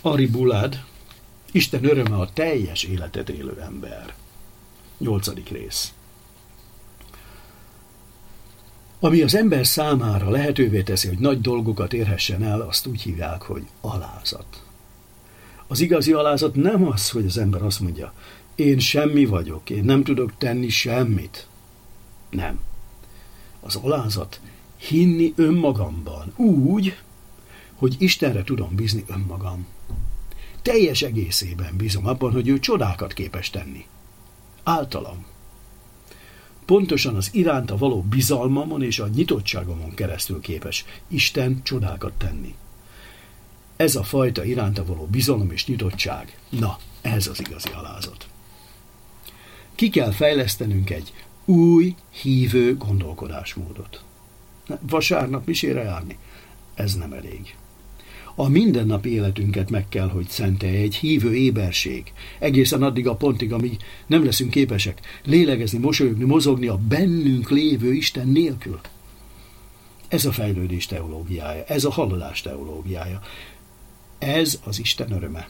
Ari Bulad, Isten öröme a teljes életet élő ember. 8. rész. Ami az ember számára lehetővé teszi, hogy nagy dolgokat érhessen el, azt úgy hívják, hogy alázat. Az igazi alázat nem az, hogy az ember azt mondja, én semmi vagyok, én nem tudok tenni semmit. Nem. Az alázat hinni önmagamban úgy, hogy Istenre tudom bízni önmagam. Teljes egészében bízom abban, hogy ő csodákat képes tenni. Általam. Pontosan az iránta való bizalmamon és a nyitottságomon keresztül képes Isten csodákat tenni. Ez a fajta iránta való bizalom és nyitottság, na, ez az igazi alázat. Ki kell fejlesztenünk egy új, hívő gondolkodásmódot. Vasárnap misére járni? Ez nem elég. A mindennapi életünket meg kell, hogy szentelje egy hívő éberség, egészen addig a pontig, amíg nem leszünk képesek lélegezni, mosolyogni, mozogni a bennünk lévő Isten nélkül. Ez a fejlődés teológiája, ez a haladás teológiája. Ez az Isten öröme.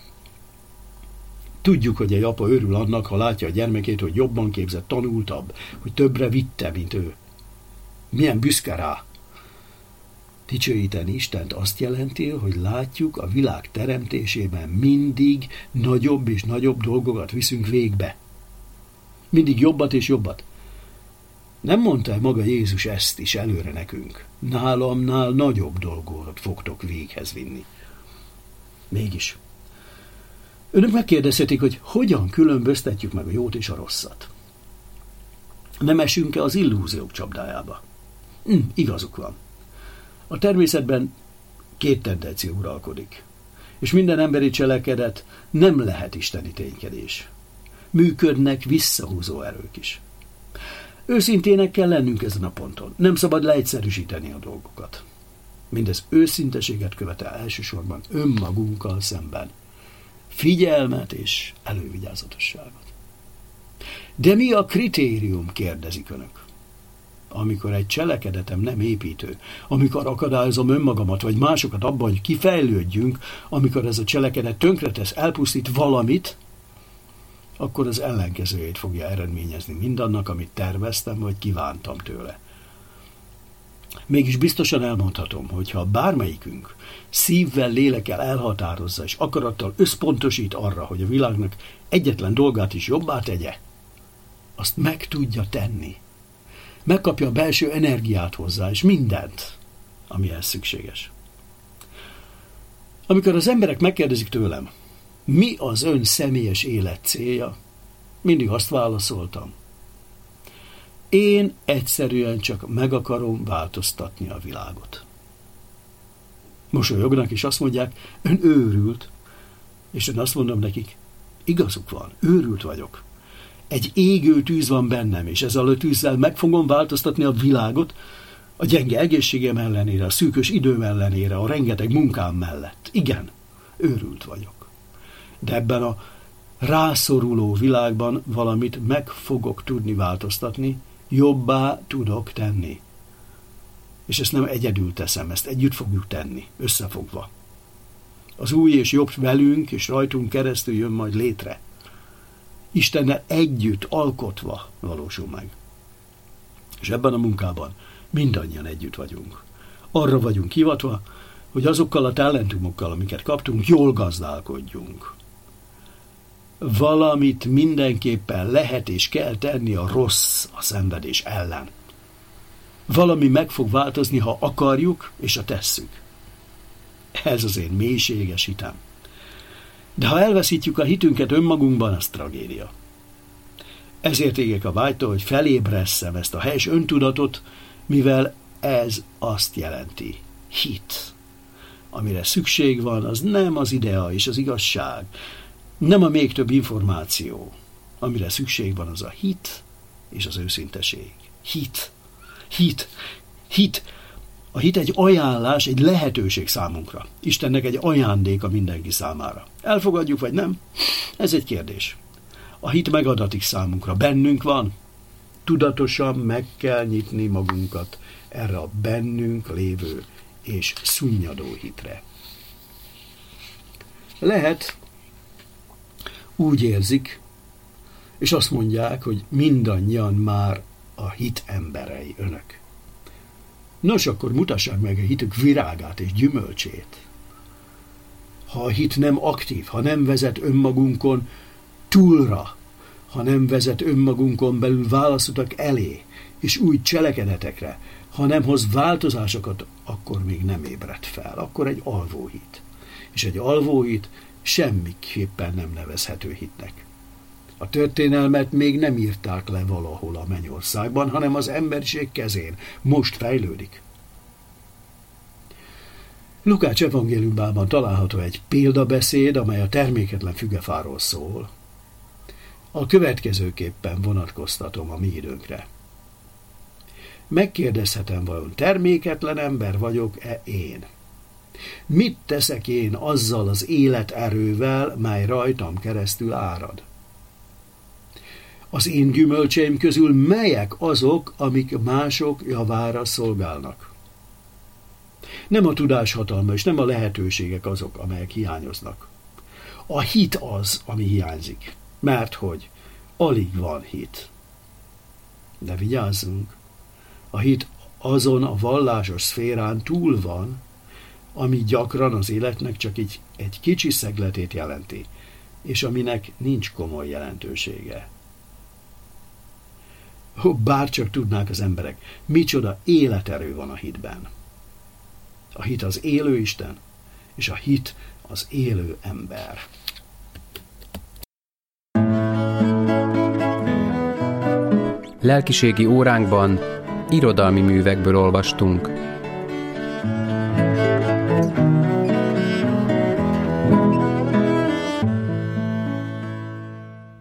Tudjuk, hogy egy apa örül annak, ha látja a gyermekét, hogy jobban képzett, tanultabb, hogy többre vitte, mint ő. Milyen büszke rá. Dicsőíteni Istent azt jelenti, hogy látjuk a világ teremtésében mindig nagyobb és nagyobb dolgokat viszünk végbe. Mindig jobbat és jobbat. Nem mondta maga Jézus ezt is előre nekünk? Nálamnál nagyobb dolgokat fogtok véghez vinni. Mégis. Önök megkérdezhetik, hogy hogyan különböztetjük meg a jót és a rosszat. Nem esünk-e az illúziók csapdájába? Igazuk van. A természetben 2 tendencia uralkodik, és minden emberi cselekedet nem lehet isteni ténykedés. Működnek visszahúzó erők is. Őszintének kell lennünk ezen a ponton. Nem szabad leegyszerűsíteni a dolgokat. Mindez őszinteséget követel elsősorban önmagunkkal szemben. Figyelmet és elővigyázatosságot. De mi a kritérium, kérdezik önök? Amikor egy cselekedetem nem építő, amikor akadályozom önmagamat vagy másokat abban, hogy kifejlődjünk, amikor ez a cselekedet tönkretesz, elpusztít valamit, akkor az ellenkezőjét fogja eredményezni mindannak, amit terveztem vagy kívántam tőle. Mégis biztosan elmondhatom, hogy ha bármelyikünk szívvel, lélekkel elhatározza és akarattal összpontosít arra, hogy a világnak egyetlen dolgát is jobbá tegye, azt meg tudja tenni. Megkapja a belső energiát hozzá, és mindent, amihez szükséges. Amikor az emberek megkérdezik tőlem, mi az ön személyes élet célja, mindig azt válaszoltam. Én egyszerűen csak meg akarom változtatni a világot. Mosolyognak, és azt mondják, ön őrült, és én azt mondom nekik, igazuk van, őrült vagyok. Egy égő tűz van bennem, és ezzel a tűzzel meg fogom változtatni a világot, a gyenge egészségem ellenére, a szűkös időm ellenére, a rengeteg munkám mellett. Igen, őrült vagyok. De ebben a rászoruló világban valamit meg fogok tudni változtatni, jobbá tudok tenni. És ezt nem egyedül teszem, ezt együtt fogjuk tenni, összefogva. Az új és jobb velünk és rajtunk keresztül jön majd létre. Istennel együtt alkotva valósul meg. És ebben a munkában mindannyian együtt vagyunk. Arra vagyunk hivatva, hogy azokkal a talentumokkal, amiket kaptunk, jól gazdálkodjunk. Valamit mindenképpen lehet és kell tenni a rossz, a szenvedés ellen. Valami meg fog változni, ha akarjuk, és ha tesszük. Ez az én mélységes hitem. De ha elveszítjük a hitünket önmagunkban, az tragédia. Ezért égek a vágytól, hogy felébresszem ezt a helyes öntudatot, mivel ez azt jelenti. Hit. Amire szükség van, az nem az idea és az igazság, nem a még több információ. Amire szükség van, az a hit és az őszinteség. Hit. Hit. Hit. A hit egy ajánlás, egy lehetőség számunkra. Istennek egy ajándéka mindenki számára. Elfogadjuk, vagy nem? Ez egy kérdés. A hit megadatik számunkra. Bennünk van. Tudatosan meg kell nyitni magunkat erre a bennünk lévő és szunnyadó hitre. Lehet, úgy érzik, és azt mondják, hogy mindannyian már a hit emberei önök. Nos, akkor mutassák meg a hitük virágát és gyümölcsét. Ha a hit nem aktív, ha nem vezet önmagunkon túlra, ha nem vezet önmagunkon belül válaszutak elé, és új cselekedetekre, ha nem hoz változásokat, akkor még nem ébredt fel, akkor egy alvóhit. És egy alvóhit semmiképpen nem nevezhető hitnek. A történelmet még nem írták le valahol a mennyországban, hanem az emberiség kezén. Most fejlődik. Lukács evangéliumában található egy példabeszéd, amely a terméketlen fügefáról szól. A következőképpen vonatkoztatom a mi időnkre. Megkérdezhetem, vajon terméketlen ember vagyok-e én? Mit teszek én azzal az életerővel, mely rajtam keresztül árad? Az én gyümölcseim közül melyek azok, amik mások javára szolgálnak? Nem a tudás hatalma és nem a lehetőségek azok, amelyek hiányoznak. A hit az, ami hiányzik, mert hogy alig van hit. De vigyázzunk, a hit azon a vallásos szférán túl van, ami gyakran az életnek csak egy kicsi szegletét jelenti, és aminek nincs komoly jelentősége. Bárcsak tudnák az emberek, micsoda életerő van a hitben. A hit az élő Isten, és a hit az élő ember. Lelkiségi óránkban irodalmi művekből olvastunk.